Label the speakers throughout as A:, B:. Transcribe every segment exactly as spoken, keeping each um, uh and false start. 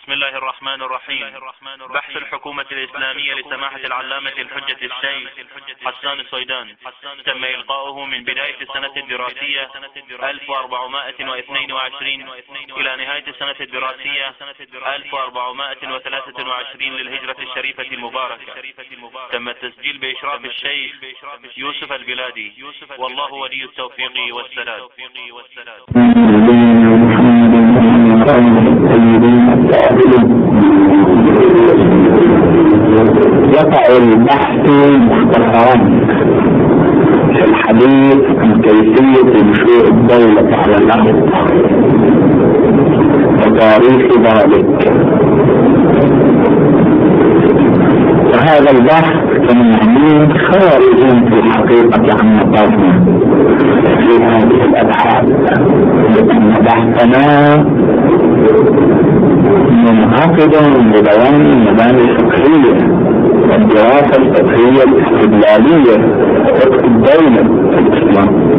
A: بسم الله الرحمن الرحيم. بحث الحكومة الإسلامية لسماحة العلامة الحجة الشيخ حسان الصيدان تم إلقاؤه من بداية السنة الدراسية ألف وأربعمائة واثنين وعشرين إلى نهاية السنة الدراسية ألف وأربعمائة وثلاثة وعشرين للهجرة الشريفة المباركة. تم التسجيل بإشراف الشيخ يوسف البلادي، والله ولي التوفيق والسداد.
B: يقع البحث مختصرا في الحديث عن كيفية نشوء الدولة على الأرض وتاريخ ذلك، وهذا البحث كمعلوم خارج في الحقيقة عن نطاقنا في هذه الأبحاث، لأن بحثنا منعقد بدوام المباني الفقهية والدراسة الفقهية الاستدلالية فقه الدولة في الإسلام.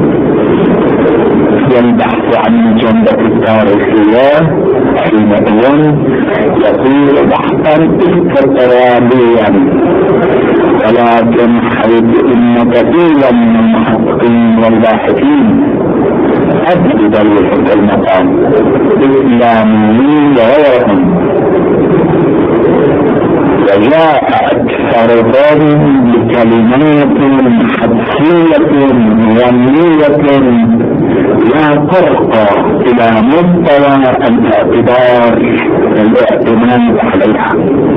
B: ينبحث عن الجنبة التاريخية حينئذ يكون بحثا استطراديا، ولكن حيث إن كثيرا من المحققين والباحثين أجد ذلك المقام الإسلاميين وغيرهم، وجاء أكثرهم بكلمات حدسية ظنية لا ترقى إلى مستوى الاعتبار والاعتماد عليها،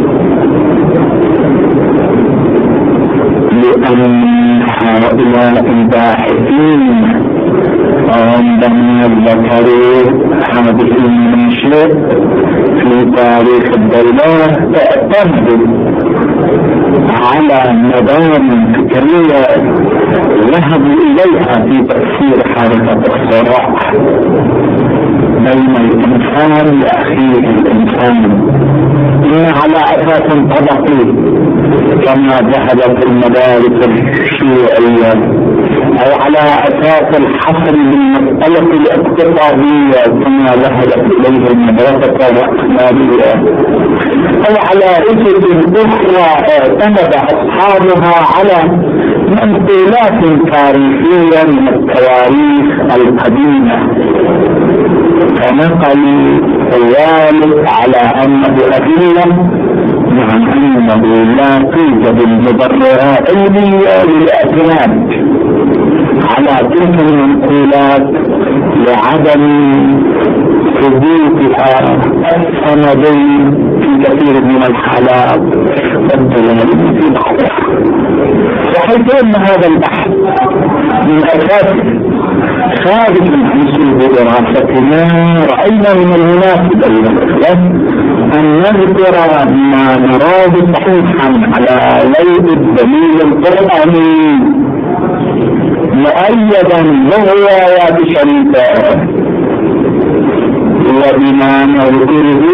B: لأن هؤلاء الباحثين عندما ذكروا هذه المنشئ في تاريخ الدولة اعتمدوا على مباني فكرية ذهبوا إليها في تفسير حركة الصراع بين الإنسان وأخيه الإنسان، إن على أساس طبقي كما ذهبت المدارس الشيوعية، أو على أساس الحصر بالمسألة الاقتصادية كما ذهبت إليه المدرسة الإسلامية، أو على أسس أخرى اعتمد أصحابها على منقولات تاريخية من التواريخ القديمة، فنقلوا ذلك على أنه أدلة مع أنه لا توجد المبررات علمية للاعتماد على تلك المنقولات لعدم ثبوتها السندي في كثير من الحالات والدلالة في بعضها. وحيث أن هذا البحث من أساس خارج عن سلوك دراستنا، رأينا من المناسب أيضا أن نذكر ما نراه صحيحا على ضوء الدليل القرآني مؤيدا بالروايات الشريفة، وبما نذكره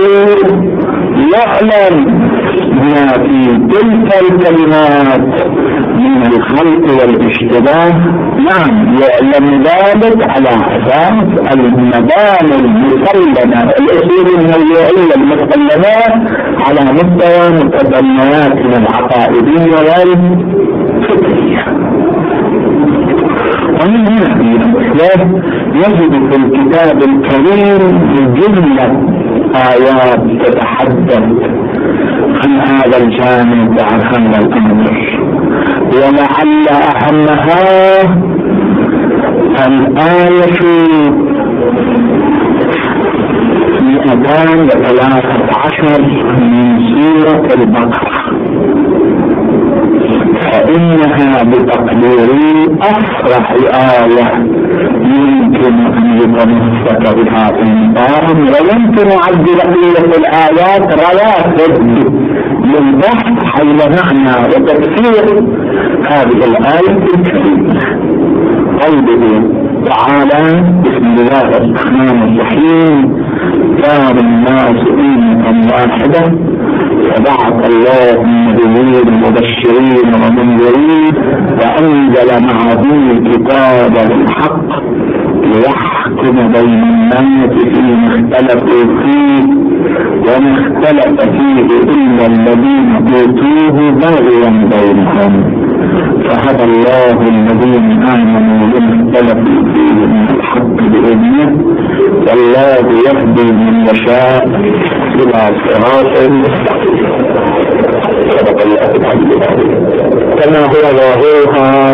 B: يعلم ما في تلك الكلمات من الخلط والاشتباه. نعم، يعلم ذلك على اساس المباني المسلمه، الاصول النوعيه المسلمه على مستوى متبنياتنا العقائديه والفكريه. ومن هنا يجد في الكتاب الكريم جمله آيات تتحدث عن هذا الجانب وعن هذا الأمر، ولعل أهمها الآية مئتان وثلاثة عشر من سورة البقرة، فإنها بتقديري أفرح آية يمكن أن يتمسك بها الإنسان، ويمكن عد بقية الآيات رواتب للبحث حول معنى وتفسير هذه الآية الكريمة. قوله تعالى: بسم الله الرحمن الرحيم، كان الناس أمة واحدة وبعث الله النبيين مبشرين ومنذرين وأنزل معهم الكتاب بالحق ليحكم بين الناس فيما اختلفوا فيه وما اختلف فيه إلا الذين أوتوه بغيا بينهم، فهدى الله الذين آمنوا لما اختلفوا فيه من الحق بإذنه، والله يهدي من يشاء إلى صراط مستقيم. كما هو ظاهرها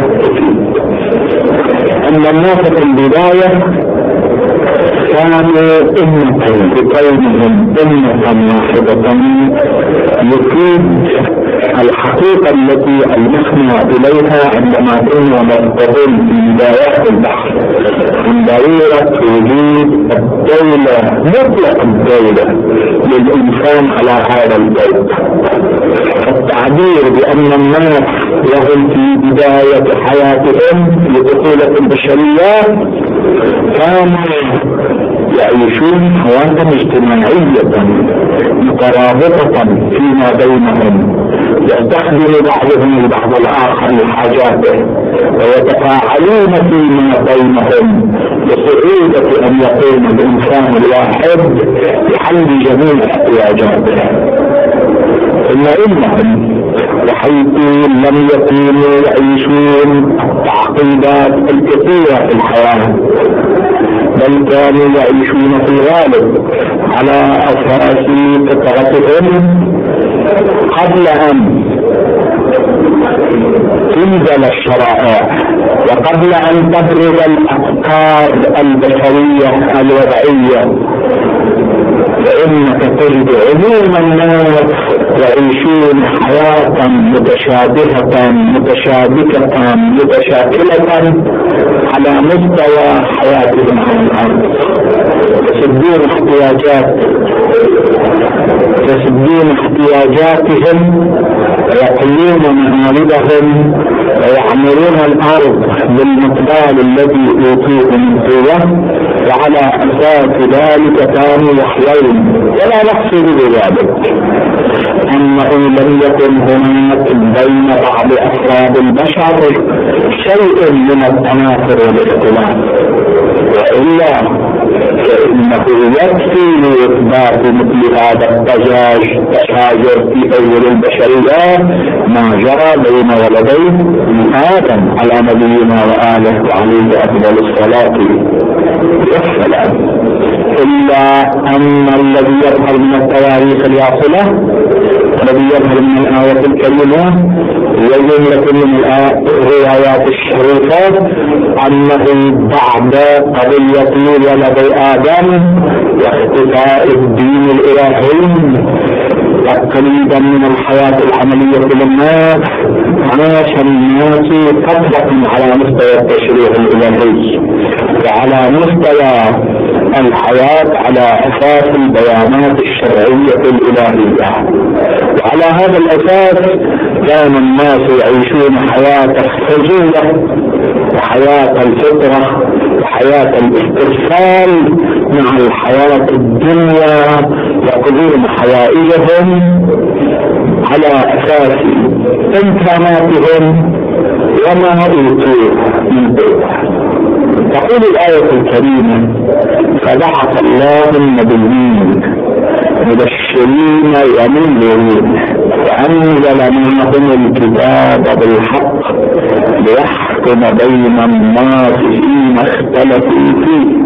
B: أن الناس في البداية كانوا أمة بكونهم أمة واحدة، يفيد الحقيقة التي ألمسنا إليها عندما كنا نتكلم في بدايات البحث عن ضرورة وجود الدولة، مطلق الدولة للإنسان على هذا الكون. التعبير بأن الناس وهم في بداية حياتهم لدخولة البشريات كانوا يعيشون حياة اجتماعية مترابطة فيما بينهم، يستخدم بعضهم البعض الآخر لحاجاته، ويتفاعلون فيما بينهم بصعوبة أن يقوم الإنسان الواحد بحل جميع احتياجاته. ثم إنهم بحيث لم يكونوا يعيشون التعقيدات الكثيرة في الحياة، بل كانوا يعيشون في الغالب على أساس فطرتهم قبل أن تنزل الشرائع وقبل أن تبرز الأفكار البشرية الوضعية. فإنك تجد عموم الناس يعيشون حياة متشابهة متشابكة متشاكلة على مستوى حياتهم على الأرض، يسدون احتياجات يسدون احتياجاتهم ويقلون مآربهم ويعمرون الأرض بالمقدار الذي أوتوه من قوة، وعلى أساس ذلك كانوا يحيون. ولا نقصد بذلك أنه لم يكن هناك بين بعض أفراد البشر شيء من التنافر والاختلاف، وإلا فإنه يكفي لإثبات مثل هذا التجاج التشاجر في أول البشرية ما جرى بين ولدين آدم على نبينا وآله وعليه أفضل الصلاة والسلام. إلا أن الذي يظهر من التواريخ الواصلة الذي يظهر من الآية الكريمة وجملة من الروايات الشريفة أنه بعد قضية ولد آدم واختفاء الدين الإلهي تقريبا من الحياة العملية للناس، عاش الناس فترة على مستوى التشريع الإلهي وعلى مستوى الحياة على أساس البيانات الشرعية الإلهية. وعلى هذا الأساس كان الناس يعيشون حياة الخجولة وحياة الفطرة وحياة الاسترسال مع الحياة الدنيا، يقضون حوائجهم على أساس إمكاناتهم وما أوتوه من قوة. تقول الآية الكريمة: فبعث الله النبيين مبشرين ومنذرين وأنزل معهم الكتاب بالحق ليحكم بين الناس فيما اختلفوا فيه.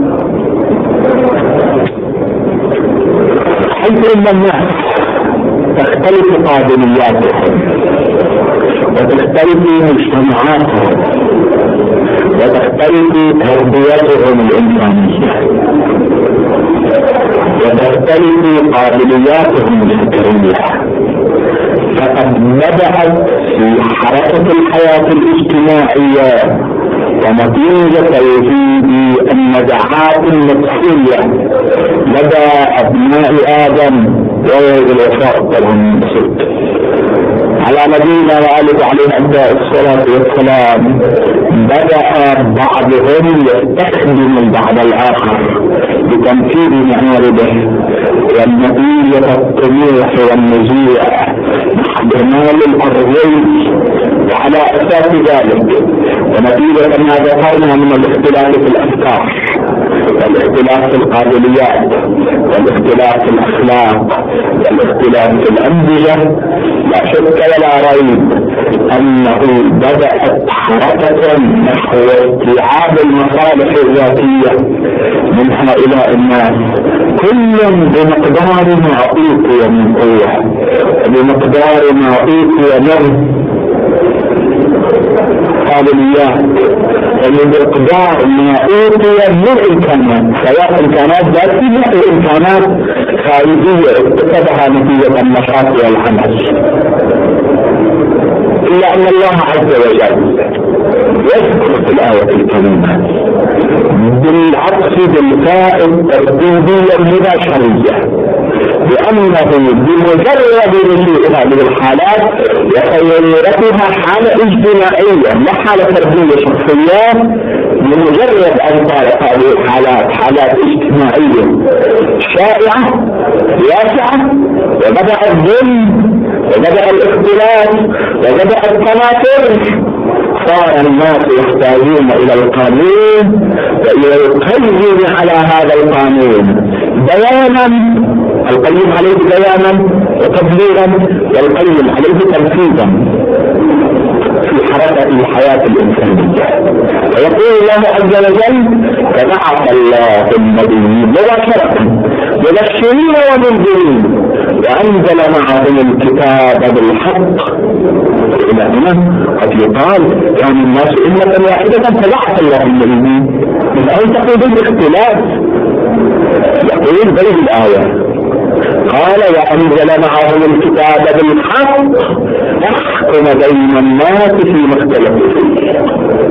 B: حيث إن الناس تختلف قابلياتهم وتختلف مجتمعاتهم وتختلف تربيتهم الإنسانية وتختلف قابلياتهم الفكرية، فقد بدأت في حركة الحياة الاجتماعية ونتيجة وجود النزعات النفسية لدى أبناء آدم وولد الوفاء لهم الصدق على نبينا وآله عليه الصلاة والسلام. بدأ بعضهم يستخدم البعض الآخر لتنفيذ مآربه والنتيجة الطموح والنزوع باحتمال الأرضي، وعلى أساس ذلك ونتيجة ما ذكرنا من الاختلاف في الأفكار الاختلاف في القابليات والاختلاف في الاخلاق والاختلاف في الانبياء، لا شك ولا ريب انه بدأت حركة نحو استيعاب المصالح الذاتية من هؤلاء الناس، كل بمقدار ما اوتي من قوة، بمقدار ما اوتي من قابليات، وبمقدار ما اوتي من امكانات، سواء امكانات ذاتية او امكانات خارجية اكتسبها نتيجة النشاط والعمل. إلا أن الله عز وجل يذكر في الآية الكريمة بالعطف بالفاء الترتيبية المباشرية بأنه بمجرد نشوء هذه الحالات وتغيرتها حالة اجتماعية لا حالة فردية شخصية، بمجرد أن صارت هذه الحالات حالات اجتماعية شائعة واسعة وبدأ الظلم وبدأ الاختلاف وبدأ التناقض، صار الناس يحتاجون إلى القانون ويقيم على هذا القانون بيانا، القيم عليه بيانا وتبليغا والقيم عليه تنفيذا في حركة الحياة الإنسانية. ويقول الله عز وجل فبعث الله النبيين مباشرة مبشرين ومنذرين وأنزل معهم الكتاب بالحق. إلى هنا قد يقال كان الناس أمة واحدة فبعث الله النبيين، من أين تقول بالاختلاف؟ يقول بل الآية قال وأنزل معهم الكتاب بالحق يحكم بين الناس فيما اختلفوا فيه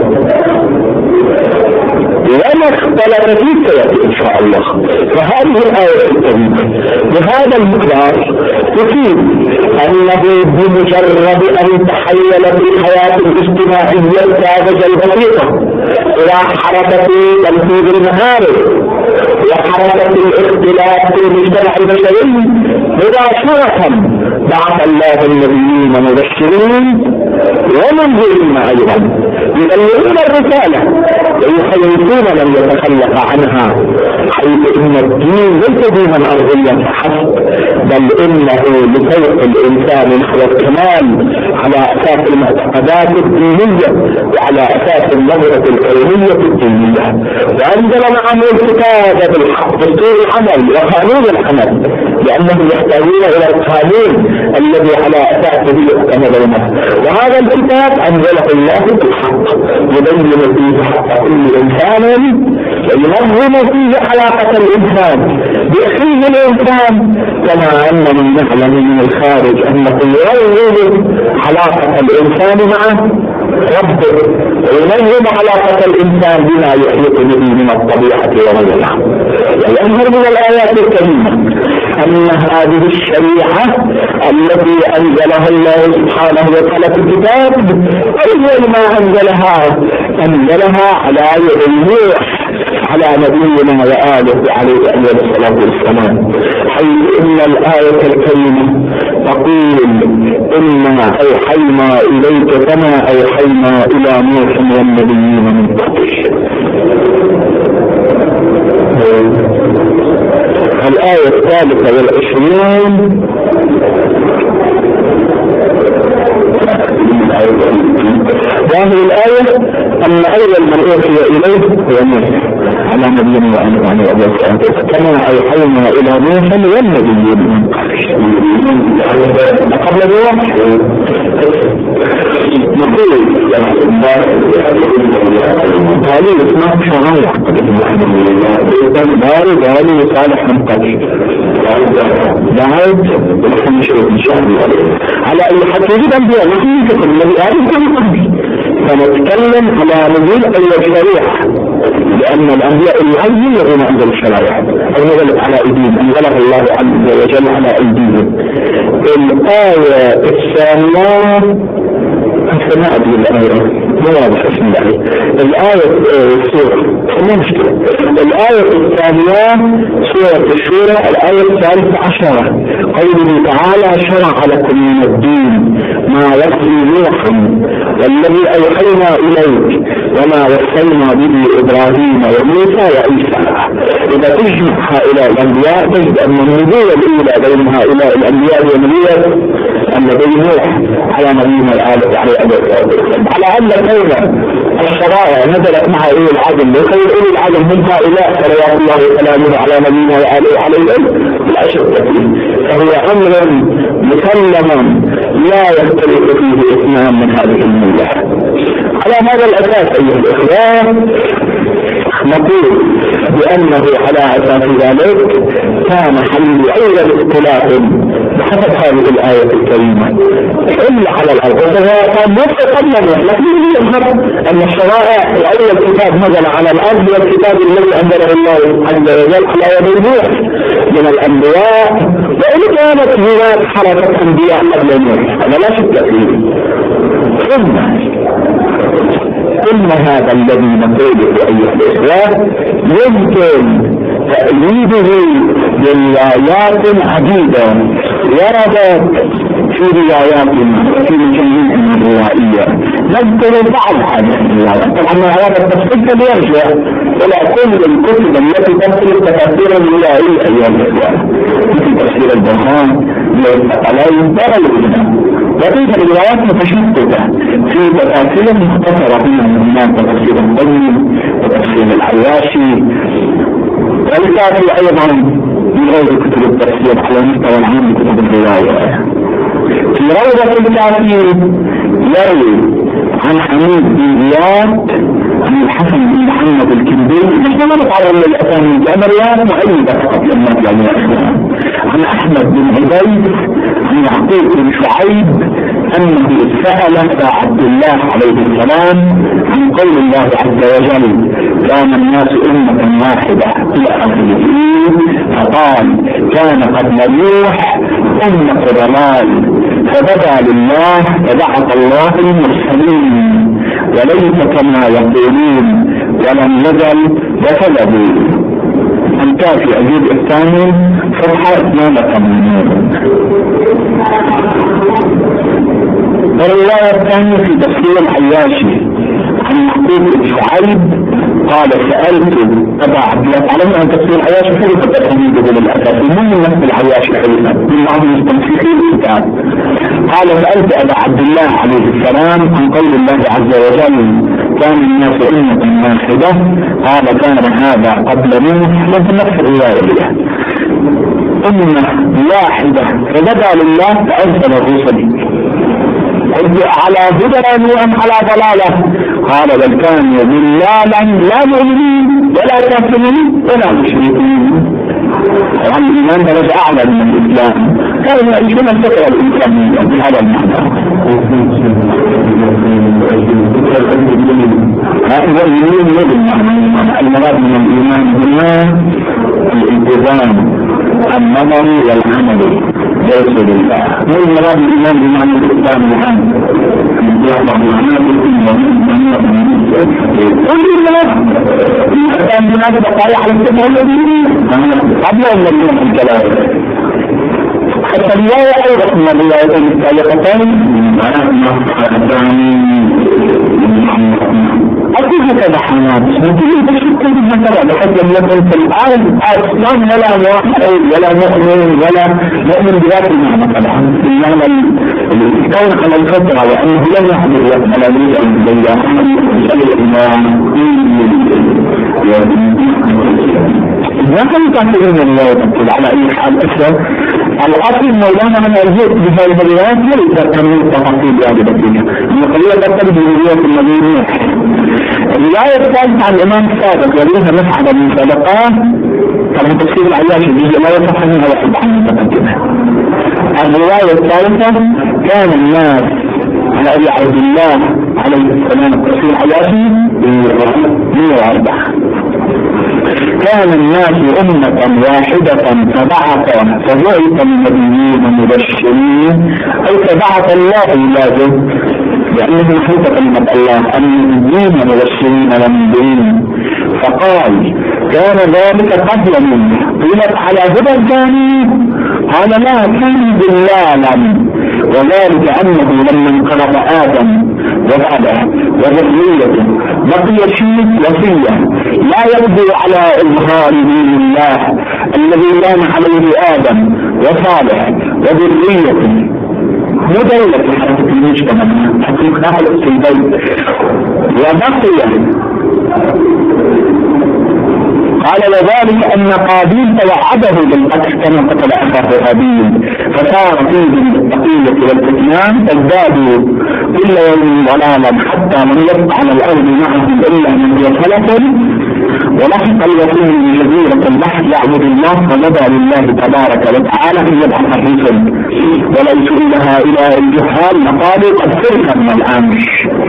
B: وما اختلف فيه سيأتي إن شاء الله. فهذه الآية الكريمة بهذا المقدار تفيد أنه بمجرد أن تحول في الحياة الاجتماعية الساذجة البسيطة إلى حركة تنفيذ المهارب وحركة الاختلاف في المجتمع البشري مباشرة بعث الله النبيين مبشرين ومنذرين أيضا يبلغون الرسالة ويخلصون من يتخلف عنها، حيث إن الدين ليس دينا أرضيا فحسب بل إنه لفوق الإنسان نحو الكمال على أساس المعتقدات الدينية وعلى أساس النظرة العلمية الدينية. وأنزل معه الكتاب بالحق دستور العمل وقانون العمل لأنهم يحتاجون إلى القانون الذي على أساسه يعتمدونه، وهذا الكتاب أنزله الله بالحق يبين فيه حق كل إنسان وينظم فيه علاقة الإنسان بأخيه الإنسان، كما أننا نعلم من الخارج أنه ينظم علاقة الإنسان مع ربه وينظم علاقة الإنسان بما يحيط به من الطبيعة وغيرها. ويظهر من الآيات الكريمة أن هذه الشريعة التي أنزلها الله سبحانه وتعالى في الكتاب أول ما أنزلها أنزلها على يد النوح على نبينا وآله عليه الصلاة والسلام، حيث إن الآية الكريمة تقول إنا أوحينا إليك كما أوحينا إلى نوح والنبيين من قبله. الآية الثالثة والعشرين وهذه الآية أن أول من أوحي إليه هو نوح على نبينا وآله عليه الصلاة والسلام كما أوحينا إلى نوح والنبيين من قبل نوح. نقول قالوا اسمه شرائع دار قالوا صالح من قبل بعد ونحن نشرب إن شاء الله على أي حد يجب أنبياء نحن كتب الذي آدم كان قبل، فنتكلم على نزول أي شريعة لأن الأنبياء العين يرون أنزل الشرائع أو نزلت على أيديهم أنزلها الله عز وجل على أيديهم. الآية الثانية حتى ما أدري الآية مو واضح اسم الله. الآية السورة مو مشكلة. الآية الثانية سورة الشورى الآية الثالثة عشرة قوله تعالى شرع لكم من الدين ما وصي نوحا والذي أوحينا إليك وما وصينا به إبراهيم وموسى وعيسى. إذا تجمع هؤلاء الأنبياء تجد أن النبوة الأولى بين هؤلاء الأنبياء ونبوة النبي نوح على نبينا الآلة عليه السلام، على أن كون الشرائع نزلت مع أولي العزم وخير أولي العزم هم هؤلاء صلوات الله وسلامه على نبينا وآله عليه لا شك فيه، فهو أمر مسلم لا يختلف فيه اثنان من هذه الملة. على هذا الأساس أيها الإخوان نقول بأنه على أساس ذلك كان حل أي اختلاف بحسب هذه الآية الكريمة إلا على الأرض. وهو كان متقدم لكن يظهر أن الشرائع أي الكتاب نزل على الأرض والكتاب الذي أنزله الله عز وجل على يد نوح من الأنبياء، وإن كانت هناك حركة أنبياء قبل نوح هذا لا شك فيه. ثم إن هذا الذي نقوله أيها الإخوة يمكن تأييده بروايات عديدة وردت في رواياتنا في مجموعة الروائية. نذكر بعض هذه الروايات، طبعا هذا التفصيل يرجع إلى كل الكتب التي تفصل تفاسير الروائية أيها الإخوة، مثل تفسير البرهان للثقلين وغيرها. وتلك الروايات متشتتة في تفاسير مختصرة فيها من هناك تفسير الطيب وتفسير العياشي، والكافي أيضا من غير كتب التفسير على مستوى العام كتب الرواية. في روضة الكافي يروي عن حميد بن زياد عن الحسن بن محمد الكندي، نحن ما نتعرض للأسامي الجامريات مؤيدة فقط للناس يعني، عن أحمد بن عبيد عن يعقوب بن شعيب أنه سأل أبا عبد الله عليه السلام عن قول الله عز وجل كان الناس أمة واحدة إلى آخره، فقال كان قبل نوح أمة ضلال فبدا لله فبعث الله المرسلين وليس كما يقولون ولم يزل وكذبوا. الكافي الجزء الثاني صفحة اثنين وثمانين. والرواية الثانية في تفسير العياشي عن يعقوب بن شعيب قال سألت أبا عبد الله، تعلم أن تفسير العياشي كيف تفهمه للأسف من نفس العياشي حيثا من بعض المستمسكين الكتاب. قال سألت أبا عبد الله عليه السلام عن قول الله عز وجل كان الناس أمة واحدة، قال كان هذا قبل نوح، لكن نفس الرواية أمة واحدة فبدا لله فأرسل الرسل. قلت على هدى أم على ضلالة؟ قال بل كانوا ضلالا لا مؤمنين ولا كافرين ولا مشركين. طبعا الإيمان درجة أعلى من الإسلام، كانوا يعيشون الفكرة الإسلامية بهذا المعنى. هذا الإيمان بالمعنى المراد من الإيمان هنا الالتزام النظري والعملي ليس بالله، مو المراد الإيمان بمعنى الإسلام العام يحضر معناه كان من هذا بقايا على السبع الذين قبل أن نبدأ الكلام. حتى الرواية أيضا من الرواية السابقتين أكيد هكذا حماد ممكن تشكل مثلا لحد لم يكن في الآن أصلا ولا موحد ولا مؤمن ولا مؤمن بذات المعنى طبعا المعنى الكون على الفترة وأنه لم يحدث على نريد أن نبين ما كان تعتبرون الرواية تقول على أي حال أسلم الأصل مولانا من الجزء بهذه الروايات ليس كمية تفاصيل هذه الدنيا النقلية تقتضي برواية النبي نوح. الرواية الثالثة عن الإمام الصادق وليها مسحبة من سابقات كما تفسير العياشي بيجي لا يصح منها واحد عن المتقدمة. الرواية الثالثة كان الناس على أبي عبد الله عليه السلام تفسير العياشي مئة وأربعة كان الناس أمة واحدة فبعث فبعث النبيين مبشرين أي فبعث الله لازم لأنه حيث كلمة الله النبيين مبشرين ومنذرين، فقال كان ذلك قبل منه. قيلت على هدى الثاني قال لا كان ضلالا، وذلك أنه لما انقرض آدم وبعده وذريته بقي شيء وصية لا يبدو على إظهار دين الله الذي كان عليه آدم وصالح وذريته، مو دولة حقيقة المجتمع، حقيقة أهل البيت. وبقي قال وذلك أن قابيل توعده بالقتل كما قتل أخاه هابيل، فصار فيهم التقية والكتمان فازدادوا كل يوم ضلالا حتى من يبقى على الأرض معهم إلا من هو خلف. ولحق الوصول من جزيرة البحر يعبد الله، فبدا لله تبارك وتعالى أن يبعث الرسل، ولو سئل هؤلاء الجهال لقالوا قد فرق من الأمر.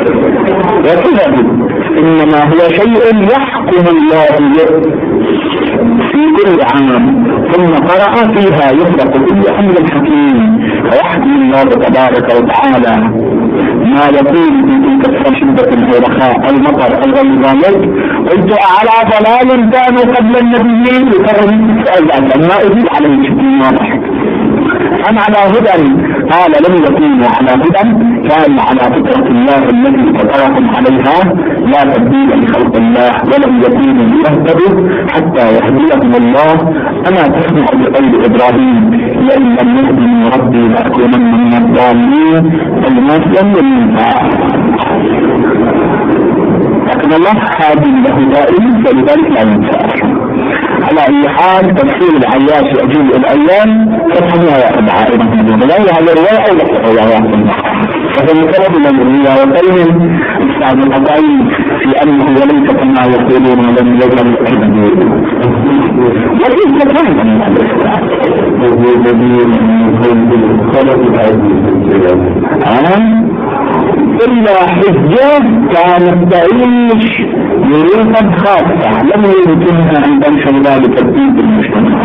B: وكذب إنما هو شيء يحكم الله به في كل عام، ثم قرأ فيها يفرق كل أمر حكيم، ويحكم الله تبارك وتعالى ما يكون في تلك الشدة أو رخاء المطر أو غير ذلك. قلت على ضلال كانوا قبل النبيين يكرهون السؤال ما أجيب عليه شيء واضح. أم على هدى؟ قال لم يكونوا على هدى، كانوا على فطرة الله التي فطرهم عليها لا تبديل لخلق الله، ولم يكونوا ليهتدوا حتى يهديهم الله. أما تسمع بقول إبراهيم لئن لم يهدني ربي لأكونن من الضالين، كلمات لم ينفع، لكن الله هادي له دائما فلذلك لا ينفع. على أي حال تفسير العياش يأجوز الأيام فتحنا يا أبعاء إبراهيم لا هذا الرواية ولا رواية، فهو مكرد من الرواية وكلمة استعد القضائي في أنه وليس كما يقولون ولم يجب الأجل وكيف تفهم أن هذا إلا حجة كانت تعيش ظروفا خاصة لم يمكنها أن تنشر ذلك ترتيب المجتمع.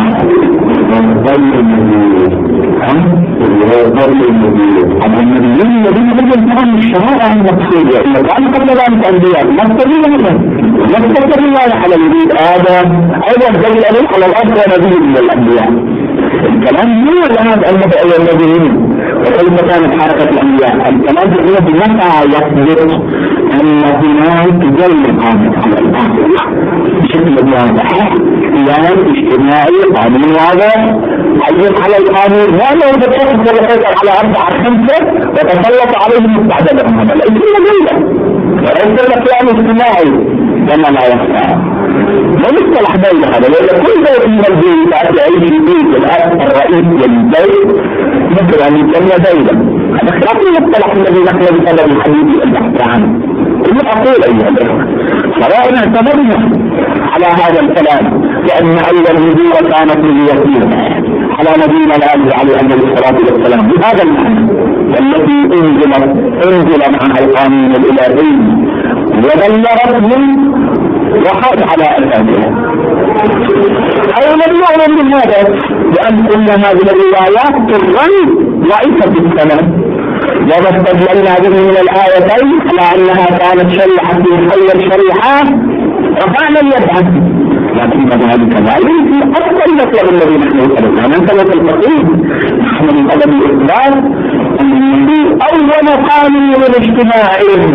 B: النبيين الذين بدأوا يفهم الشرائع المقصودة كان قبل ذلك أنبياء لم تذكر الله على وجود آدم أيضا زي الألوح على الأرض ونبي من الأنبياء. الكلام مو الآن المبعوث النبيين وكيف كانت حركة الأنبياء. الكلام هو بمتى يثبت أن هناك جل قامت على الأرض بشكل واضح، قيام اجتماعي قانون واضح عين على القانون، وأنه بتشكل ويسيطر على أربعة خمسة وتسلط عليهم مستعددا. هذا ليس جيدا وليس قيام اجتماعي كما لا يخفى. ومصطلح دولة هذا لأن كل بيت من البيت يعيش في بيت الأب الرئيس للبيت مثل أن يسمى دولة. هذا خلاف المصطلح الذي نحن بسبب الحديث البحث عنه. ثم أقول أيها الأخوة سواء اعتمدنا على هذا الكلام لأن أول نبوة كانت نبوة على نبينا الآن عليه الصلاة والسلام بهذا المعنى التي انزلت انزل معها القانون الإلهي وبلغت من وحاد على الأنبياء. أو لم يعلم من هذا لأن كل هذه الروايات ترغي ضعيفة السند، وما استدللنا به من الآيتين على أنها كانت شريعة من خير شريعة وفعلا يبعث، لكن ذلك لا يمكن أكثر المطلب الذي نحن نسألنا من ثبت الفقيه. نحن من أدب الإخبار أن أول قانون اجتماعي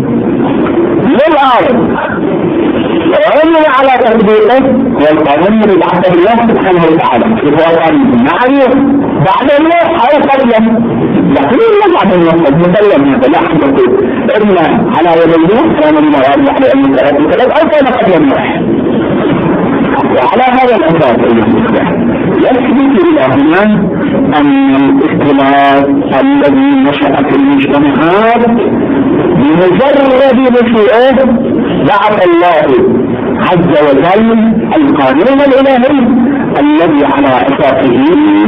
B: للأرض وعلم على تطبيقه والقانون اللي بعثه الله سبحانه وتعالى هو قانون معروف بعد النوح أو قبله، لكن لا بعد النوح مسلم هذا لا حدث إما على يد النوح كان من الأرض على أن يترك أو كان قبل النوح. وعلى هذا الأساس يثبت لنا أن الاختلاف الذي نشأ في المجتمعات بمجرد نشوئه بعث الله عز وجل القانون الإلهي الذي على أساسه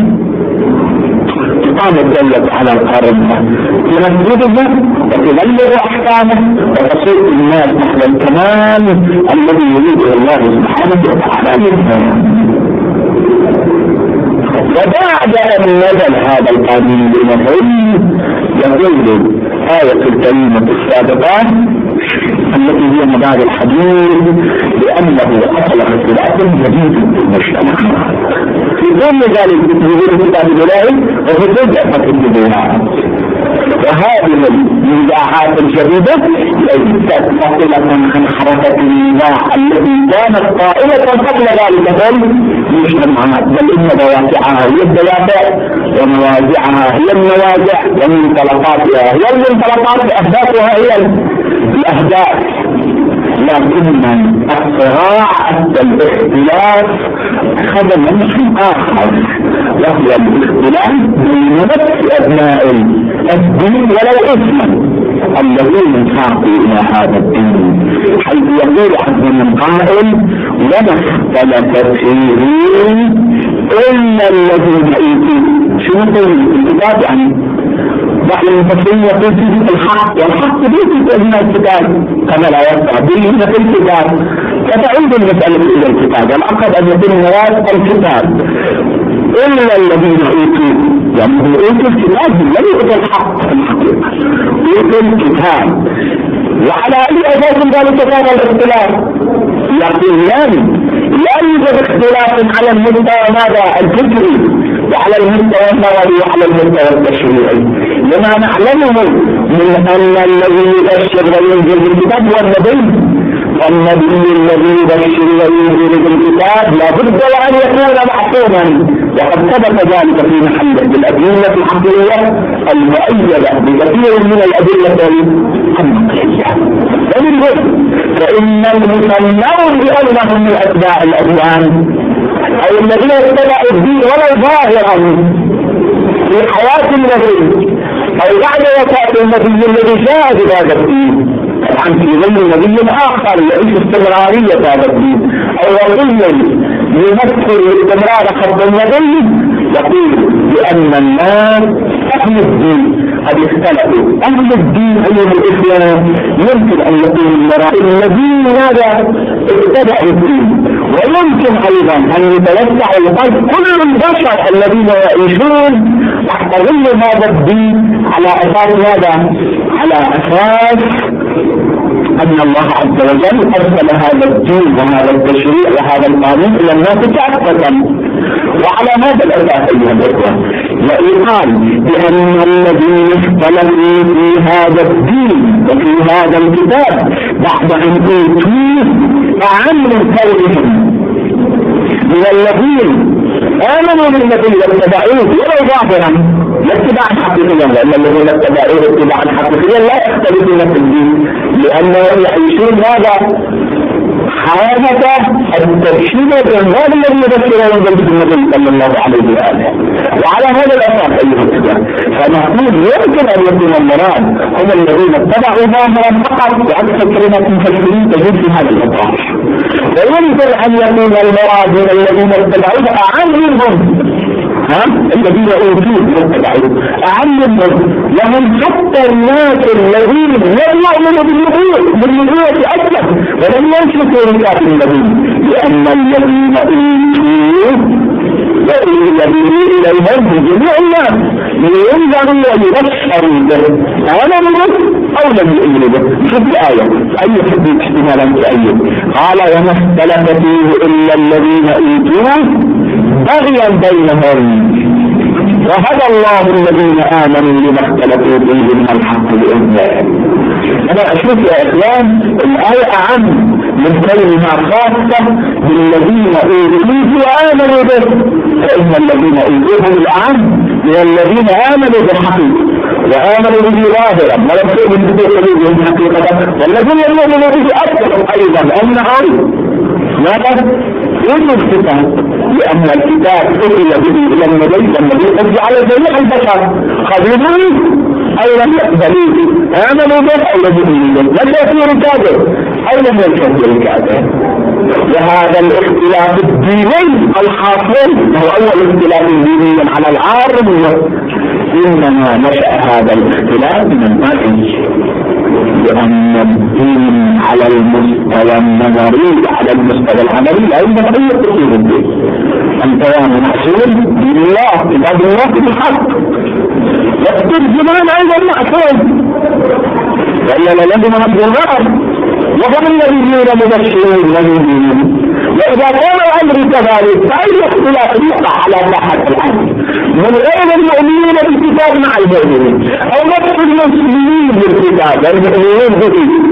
B: تقام الدولة على الأرض تنفذه وتبلغ أحكامه وتصل الناس نحو الكمال الذي يريده الله سبحانه وتعالى منه. وبعد أن نزل هذا القانون الإلهي يقول آية الكريمة السابقة التي هي مدار الحديث بأنه حصل اختلاف جديد في المجتمع. في كل ذلك يقول كتاب الله وفي جزء الجبهات، وهذه النزاعات الجديدة ليست فاصلة عن حركة النزاع التي كانت قائمة قبل ذلك في المجتمعات، بل إن دوافعها هي الدوافع ومواجعها هي المواجع ومنطلقاتها هي المنطلقات وأهدافها هي الأهداف. لكن الصراع الاختلاف أخذ منحى آخر، وهو الاختلاف بين نفس أبناء الدين ولو اسما الذين انحاقوا إلى هذا الدين، حيث يقول عز من قائل وما اختلف فيه إلا الذين أوتوا. شو الكتاب يعني؟ بعض المفسرين يقول فيه الحق، والحق ليس من الكتاب كما لا يقع به في الكتاب، فتعود المسألة إلى الكتاب، والأقرب أن يكون المراد الكتاب. إلا الذين أوتوا، يعني أوتوا الكتاب لم يؤتوا الحق في الحقيقة، أوتوا الكتاب. وعلى أي أساس ذلك كان الاختلاف؟ يقولان لا يوجد اختلاف على المستوى ماذا الفكري وعلى المستوى النظري وعلى المستوى التشريعي، لما نعلمه من أن الذي يبشر وينزل بالكتاب هو النبي، والنبي الذي يبشر وينزل بالكتاب لابد وأن يكون معصوما، وقد ثبت ذلك في محل بالأدلة العقلية المؤيدة بكثير من الأدلة النقلية. فإن المسلمون بأنهم من أتباع الأديان أو الذين اتبعوا الدين ولو ظاهرا في حياة النبي أو بعد وفاة النبي الذي جاء بهذا الدين، طبعا في ظل نبي آخر يعيش استمرارية هذا الدين، أو ظل يمثل استمرار خط النبي، يقول بأن الناس أهل الدين قد اختلفوا. أهل الدين أيها الإخوة يمكن أن يكون المراد الذين ماذا اتبعوا الدين، ويمكن أيضا أن يتوسع القلب كل البشر الذين يعيشون تحت ظل هذا الدين على أساس ماذا؟ على أساس أن الله عز وجل أرسل هذا الدين وهذا التشريع وهذا القانون إلى الناس كافة. وعلى هذا الأساس أيها الأخوة يقال بأن الذين اختلفوا في هذا الدين وفي هذا الكتاب بعد أن أوتوه أعم من كونهم من الذين آمنوا بالنبي واتبعوه ولو ظاهرا اتباعا حقيقيا، لأن الذين اتبعوه اتباعا حقيقيا لا يختلفون في الدين، لأنهم يعيشون هذا حالة التبشير بالغير الذي يبشر وينزل بالنبي صلى الله عليه وآله. وعلى هذا الأساس أيها الإخوة فنقول يمكن أن يكون المراد هم الذين اتبعوا ظاهرا فقط، وعكس كلمة المفسرين تجد في هذا الإطار، ويمكن أن يكون المراد من الذين اتبعوه أعم منهم ها الذين أوتوه واتبعوه أعم منهم، لهم حتى الناس الذين لم يؤمنوا بالنبوة بالنبوة أكثر ولم ينشكوا ركاب النبي، لأن الذين أوتوه الذين إليهم جميع الناس لينذروا ويبشروا به، آمنوا به أو لم يؤمنوا به. شوف الآية أي حديث احتمالا تأيد، قال وما اختلف فيه إلا الذين أوتوه بغيا بينهم وهدى الله الذين آمنوا لما اختلفوا فيه من الحق بإذنه. أنا أشوف يا إخوان الآية أعم من كلمة خاصة بالذين أوتوه وآمنوا به، فإن الذين أوتوه الأعم من الذين آمنوا بالحقيقة وآمنوا به ظاهرا ولم تؤمن به حقيقة، والذين يؤمنوا به أكثر أيضا أنهم ماذا؟ يؤمنوا الكتاب، لأن الكتاب أتي به إلى النبي والنبي أتي على جميع البشر قبلوا أو لم يقبلوا، آمنوا به أو لم يؤمنوا به، لم يكونوا كافر أو لم يكونوا كافر. وهذا الاختلاف الديني الحاصل هو أول اختلاف ديني على العالم، إنما نشأ هذا الاختلاف من الماضي، لأن الدين على المستوى النظري على المستوى العملي لا يوجد أي تغيير الدين. أنت يا محسون دين الله كتاب الله بالحق، يكتب الزمان ايضا معصوم ولا لازم عبد الغرب وهم النبيين مبشرين ونذيرين. واذا كان الامر كذلك فاي اختلاف يقع على ساحه الامر من غير المؤمنين بالكتاب مع المؤمنين او نفس المسلمين بالكتاب المؤمنين به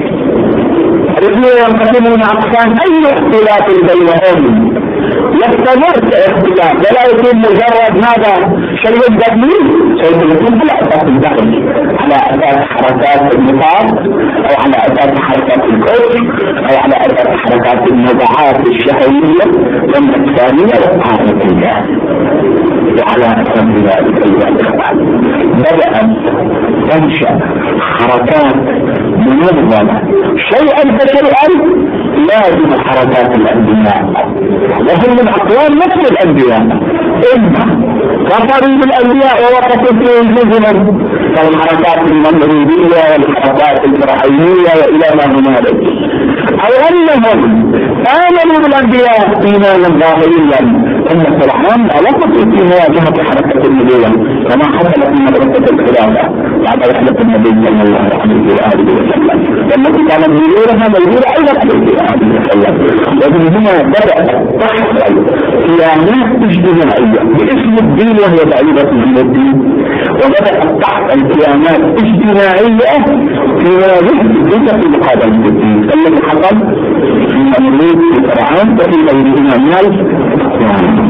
B: الاثنين ينقسمون اقسام. اي اختلاف بينهم يستمر اختلاف ولا يكون مجرد ماذا شيء بديل شيء يكون على اساس الدخل على اساس حركات النفاق او على اساس حركات الكفر او على اساس حركات النزعات الشهويه والنفسانيه والعاطفيه وعلى اساس ذلك ايها الاخوان بدات تنشا حركات منظمه شيئا فشيئا لازم حركات الانبياء وهم من اقوام نفس الانبياء اما كفروا بالانبياء ووقفوا فيهم جزما كالحركات المنهجيه والحركات الفرعونيه والى ما هنالك او انهم امنوا بالانبياء ايمانا ظاهريا ثم فرعون لقد في مواجهه حركه النبوه كما حصل في مدرسه الخلافه بعد رحله النبي صلى الله عليه واله وسلم والتي كانت ميولها ميوله ايضا عليه واله وسلم. ومن هنا بدات تحصل قيامات اجتماعيه باسم الدين وهي بعيده عن الدين وبدات تحصل قيامات اجتماعيه في مواجهه الدين في مقابله الدين الذي حصل في نمرود في فرعون وفي غيرهما من الاخوان.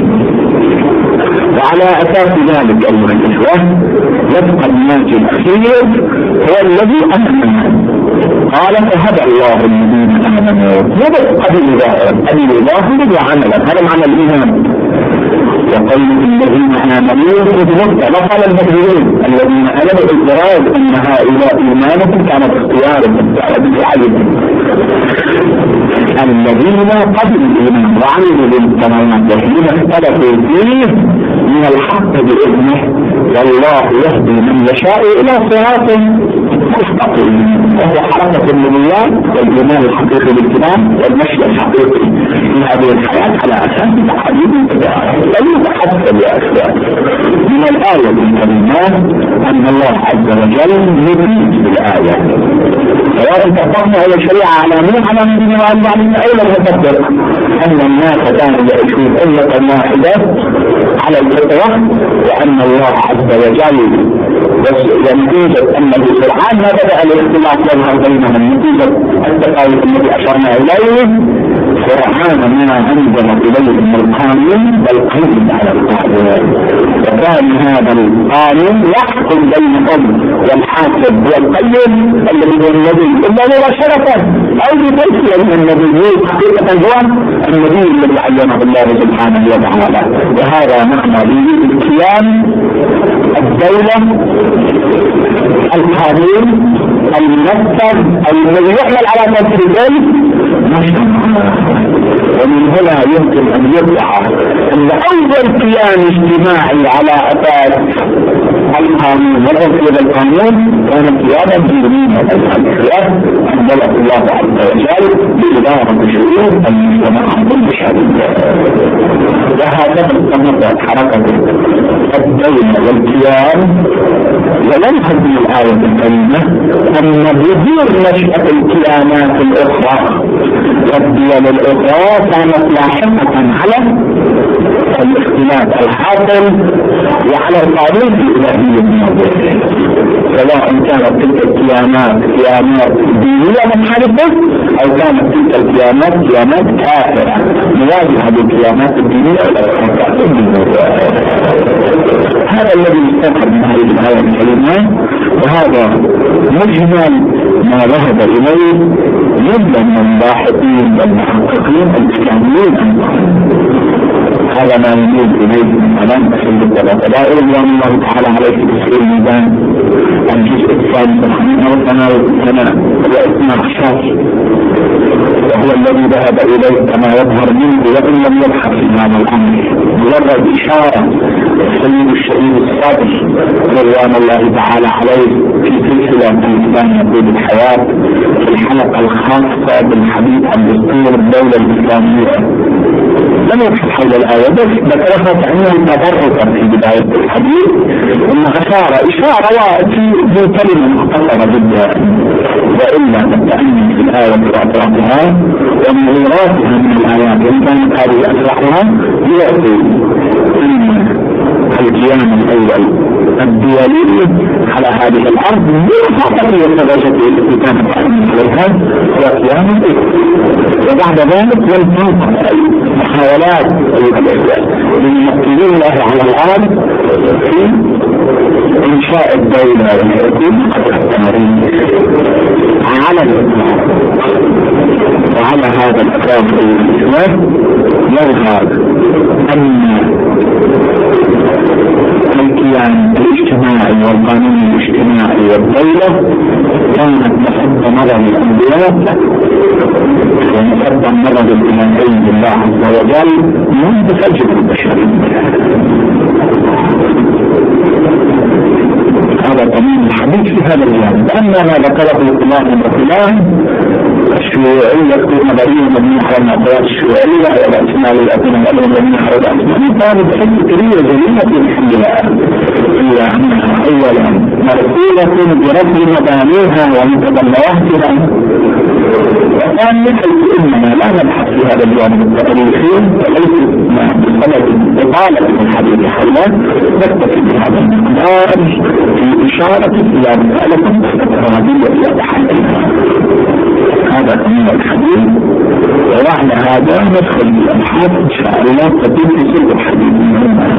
B: وعلى اساس ذلك ايها الاخوه يبقى الناجي الاخير هو الذي امن قال فهدى الله الذين امنوا وبدأ قبل قبل ظاهرا وعملا. هذا معنى الايمان. وقول الذين امنوا وقال المؤمنين الذين امنوا بالفرائض ان هؤلاء ايمانهم كانت اختيارا بفعلهم الذين قبلوا الايمان وعملوا بالتمامات وحين اختلفوا فيه من الحق باذنه والله يهدي من يشاء الى صراط مستقيم وهو حركه النبوات والايمان الحقيقي بالكلام والمشي الحقيقي في هذه الحياه على اساس تحديد لم يتحدث يا اخوان من الايه الكريمه ان الله عز وجل يفيد بالايه سواء تطبقنا على الشريعه على مين على نبينا وعلى علينا او لم نصدق ان الناس كانوا يعيشون امه واحده على الفطره وان الله عز وجل ونتيجة أنه سبحان ما بدأ الاختلاف يظهر بينهم نتيجة التقاوي التي أشرنا إليه سبحان ما أنزل إليه من القانون بل قيد على القانون وكان هذا القانون يحكم بينهم والحاكم هو القيم الذي هو النبي إلا مباشرة أو بتوصية من النبي حقيقة هو النبي الذي علمه الله سبحانه وتعالى. وهذا معنى القيام الدولة القانون المنفذ الذي يحمل على تنفيذه. ومن هنا يمكن ان يطلع ان اول قيام اجتماعي على اساس القانون ونفذ القانون كان قياما دينيا القيام انزل الله عز وجل باداره شؤون المجتمع البشريه. وهكذا استمرت حركه الدوله والقيام ولمحت من الايه الكريمه ان ظهور نشاه القيامات الاخرى والدول الاخرى كانت لاحقه على الاختلاف الحاصل وعلى القانون الالهي الناظر سواء كانت تلك القيامات قيامات دينيه منحرفه او كانت تلك القيامات قيامات كافره مواجهه بالقيامات الدينيه هذا الذي يستفاد من هذه الايه الكريمه. وهذا مجمل ما ذهب اليه جدا من الباحثين والمحققين الاسلاميين. هذا ما يميل اليه من كلام اهل الدلائل رضوان الله تعالى عليه في تفسير الميزان الجزء الثاني من سنه واثنى عشر وهو الذي ذهب اليه كما يظهر منه وان لم يبحث في هذا الامر مجرد اشاره السيد الشهيد الصادق رضوان الله تعالى عليه في سلسله الاسلام يقود الحياه في الحلقه الخاصه بالحديث عن دستور الدوله الاسلاميه لم يبحث حول الايه بس ذكرها كانه تبركا في بدايه الحديث ثم إشارة إشارة في كلمة مختصرة جدا، وإلا تتأمل في الآية وأطرافها ومغيراتها من الآيات وإن كانت هذه أصلحها يأتي أن القيام الأول الدولي على هذه الأرض من خاطر يتواجد التي كانت عليها هو قيام الأول، وبعد ذلك لم تنقص محاولات للمسؤولين الله على الأرض في إنشاء الدولة والحكومة على الإطلاق. وعلى هذا الأساس الإسلام يظهر أن الكيان الاجتماعي والقانون الاجتماعي والدولة كانت تحت نظر الأنبياء وتحت نظر الإلهي بالله عز وجل منذ فجر البشرية. هذا تمام الحديث في هذا الجانب. أما ما ذكره فلان وفلان الشيوعية نظرية مبنية على المعطيات الشيوعية والأسماء الأدنى مبنية على الأسماء كانت فكرية جميلة الحقيقة، إلا أنها أولا مرسولة برفض مبانيها ومتطلعاتها، وثانيا إننا لا نبحث في هذا الجانب التاريخي وليس بسبب إطالة الحديث حوله، نكتفي بهذا المقدار في إشارة إلى مسألة افتراضية يتحدثها. هذا تمام الحديث، وعلى هذا ندخل الأبحاث إن شاء الله تكون في سلك الحديث.